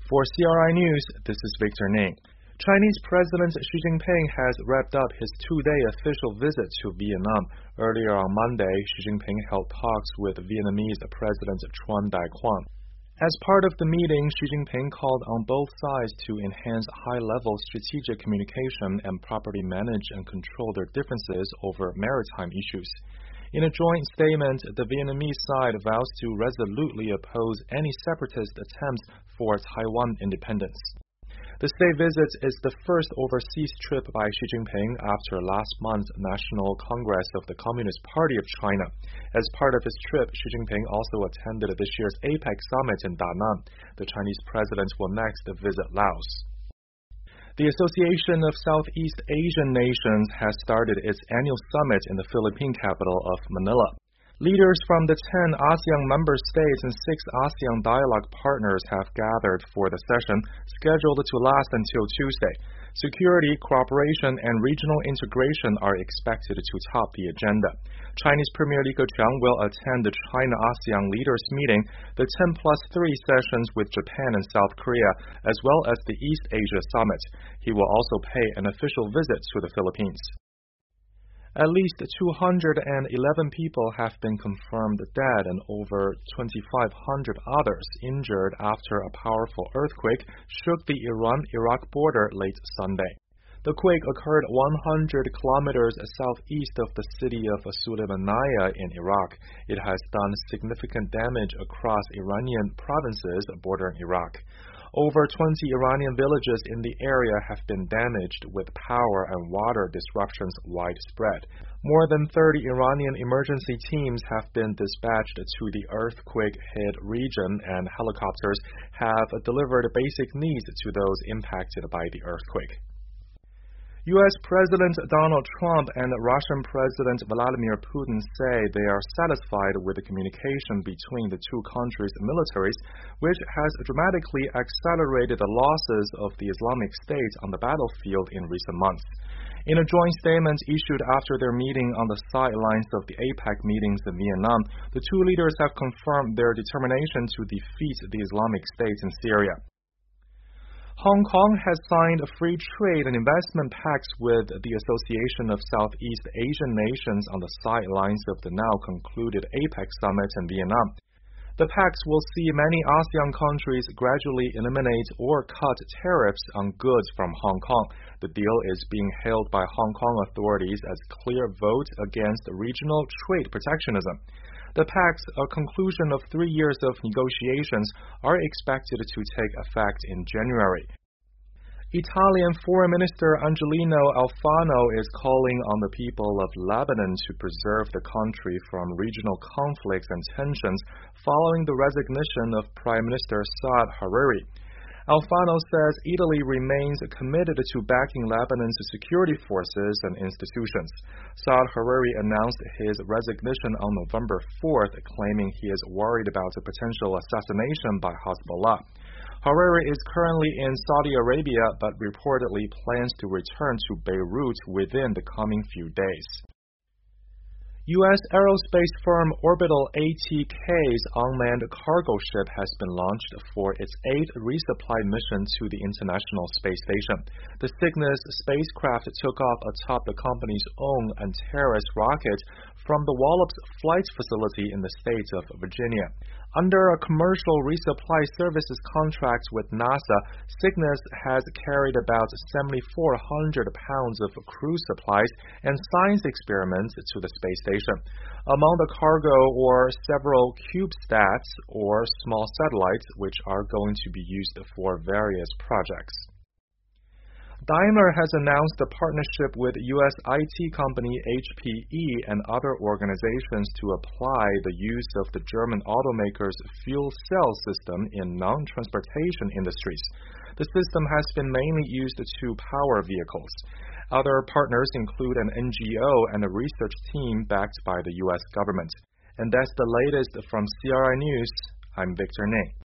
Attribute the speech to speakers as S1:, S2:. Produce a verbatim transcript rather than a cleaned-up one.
S1: For C R I News, this is Victor Ning. Chinese President Xi Jinping has wrapped up his two-day official visit to Vietnam. Earlier on Monday, Xi Jinping held talks with Vietnamese President Tran Dai Quang. As part of the meeting, Xi Jinping called on both sides to enhance high-level strategic communication and properly manage and control their differences over maritime issues. In a joint statement, the Vietnamese side vows to resolutely oppose any separatist attempts for Taiwan independence. The state visit is the first overseas trip by Xi Jinping after last month's National Congress of the Communist Party of China. As part of his trip, Xi Jinping also attended this year's APEC summit in Da Nang. The Chinese president will next visit Laos. The Association of Southeast Asian Nations has started its annual summit in the Philippine capital of Manila. Leaders from the ten ASEAN member states and six ASEAN dialogue partners have gathered for the session, scheduled to last until Tuesday. Security, cooperation, and regional integration are expected to top the agenda. Chinese Premier Li Keqiang will attend the China-ASEAN Leaders Meeting, the ten plus three sessions with Japan and South Korea, as well as the East Asia Summit. He will also pay an official visit to the Philippines. At least two hundred eleven people have been confirmed dead and over twenty-five hundred others injured after a powerful earthquake shook the Iran-Iraq border late Sunday. The quake occurred one hundred kilometers southeast of the city of Sulaymaniyah in Iraq. It has done significant damage across Iranian provinces bordering Iraq. Over twenty Iranian villages in the area have been damaged, with power and water disruptions widespread. More than thirty Iranian emergency teams have been dispatched to the earthquake-hit region, and helicopters have delivered basic needs to those impacted by the earthquake. U S President Donald Trump and Russian President Vladimir Putin say they are satisfied with the communication between the two countries' militaries, which has dramatically accelerated the losses of the Islamic State on the battlefield in recent months. In a joint statement issued after their meeting on the sidelines of the APEC meetings in Vietnam, the two leaders have confirmed their determination to defeat the Islamic State in Syria. Hong Kong has signed a free trade and investment pacts with the Association of Southeast Asian Nations on the sidelines of the now concluded APEC summit in Vietnam. The pacts will see many ASEAN countries gradually eliminate or cut tariffs on goods from Hong Kong. The deal is being hailed by Hong Kong authorities as a clear vote against regional trade protectionism. The pacts, a conclusion of three years of negotiations, are expected to take effect in January. Italian Foreign Minister Angelino Alfano is calling on the people of Lebanon to preserve the country from regional conflicts and tensions following the resignation of Prime Minister Saad Hariri. Alfano says Italy remains committed to backing Lebanon's security forces and institutions. Saad Hariri announced his resignation on November fourth, claiming he is worried about a potential assassination by Hezbollah. Hariri is currently in Saudi Arabia, but reportedly plans to return to Beirut within the coming few days. U S aerospace firm Orbital A T K's unmanned cargo ship has been launched for its eighth resupply mission to the International Space Station. The Cygnus spacecraft took off atop the company's own Antares rocket from the Wallops Flight Facility in the state of Virginia. Under a commercial resupply services contract with NASA, Cygnus has carried about seven thousand four hundred pounds of crew supplies and science experiments to the space station. Among the cargo are several CubeSats, or small satellites, which are going to be used for various projects. Daimler has announced a partnership with U S I T company H P E and other organizations to apply the use of the German automaker's fuel cell system in non-transportation industries. The system has been mainly used to power vehicles. Other partners include an N G O and a research team backed by the U S government. And that's the latest from C R I News. I'm Victor Ning.